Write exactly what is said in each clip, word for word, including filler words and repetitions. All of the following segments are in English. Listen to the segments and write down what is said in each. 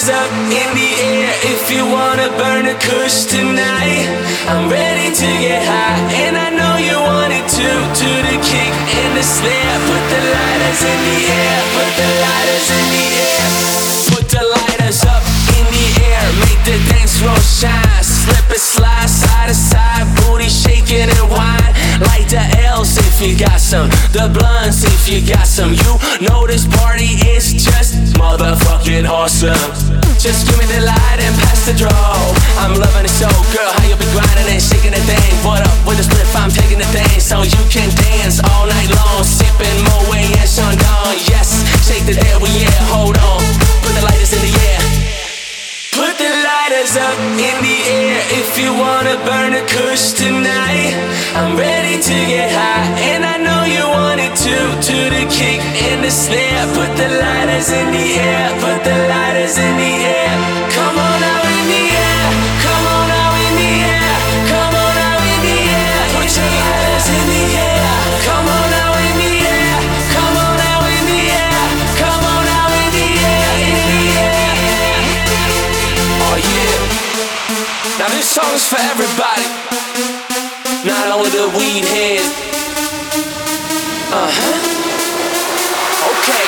lighters up in the air if you wanna burn a kush tonight. I'm ready to get high, and I know you want it too. To the kick and the snare, put the lighters in the air, put the lighters in the air, put the lighters up in the air, make the dance floor shine. Slip and slide side to side, booty shaking and wine. Light the L's if you got some, the blunts if you got some. You know this party is just motherfucking awesome. Just give me the light and pass the draw. I'm loving it so, girl, how you be grinding and shaking the thing. What up with the split? I'm taking the thing so you can dance all night long, sipping Moe and Chandon. Yes, shake the dead, we yeah, hold on. Put the lighters in the air. Put the lighters up in the air if you wanna burn a kush tonight. I'm ready to get high, and I know you want it too. To the kick and the snare, put the lighters in the air, put the lighters in the air. Come on out in the air, come on out in the air, come on out in the air. Put your lighters in the air, come on out in the air, come on out in the air, come on out in the air, in the air. Oh yeah. Now this song is for everybody, not only the weed heads. Uh-huh. Okay.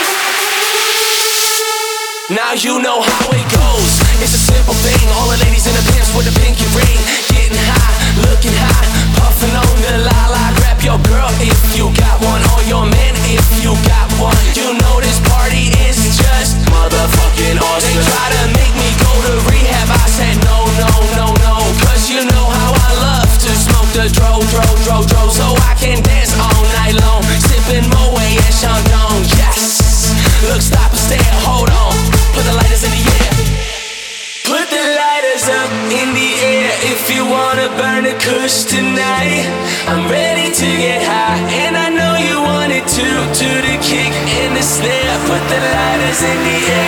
Now you know how it goes. It's a simple thing. All the ladies in the pants with a pinky ring, getting high, looking high, puffing on the la-la. Grab your girl if you got one, or your man if you got one. You know this party is just motherfucking awesome. They try to make me go to rehab, I said no, no, no, no. Cause you know how I love to smoke the dro, dro, dro, dro, so I can dance all night long, sipping Moe and Chandon. Yes, look, stop and stare, hold on, put the lighters in the air. Put the lighters up in the air if you wanna burn a kush tonight. I'm ready to get high, and I know you want it too. To the kick and the snare, put the lighters in the air.